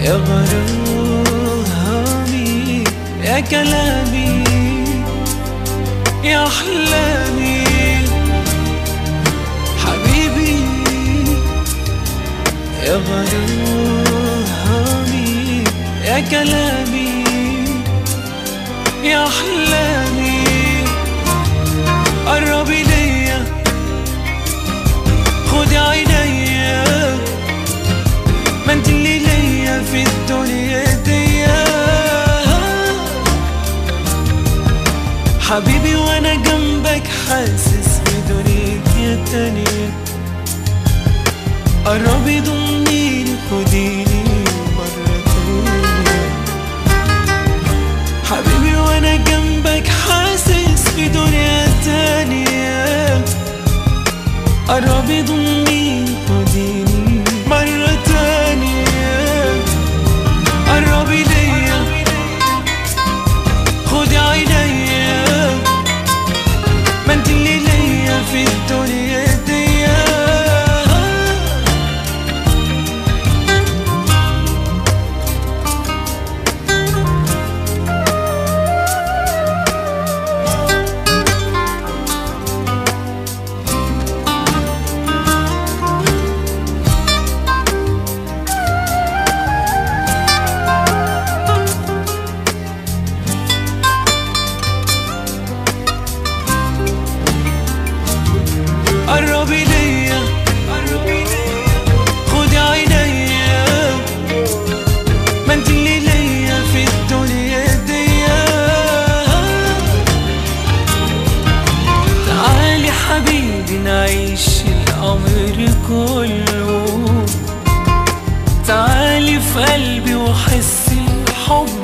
يا غرامي يا كلامي يا أحلامي حبيبي يا غرامي يا كلامي يا أحلامي قربي ليا خدي عينيا ما انت اللي ليا في الدنيا دي حبيبي وانا جنبك حاسس بدنيا تانية قربي ضمنيني خديني مرة تانية حبيبي وانا جنبك حاسس بدنيا تانية قربي ضمنيني خديني مرة تانية قربي ليا خدي عينيا ما انت اللي ليا في الدنيا دي قربي ليا خدي عينيا ما انت اللي ليا في الدنيا دي تعالي حبيبي نعيش الأمر كله تعالي في قلبي وحس الحب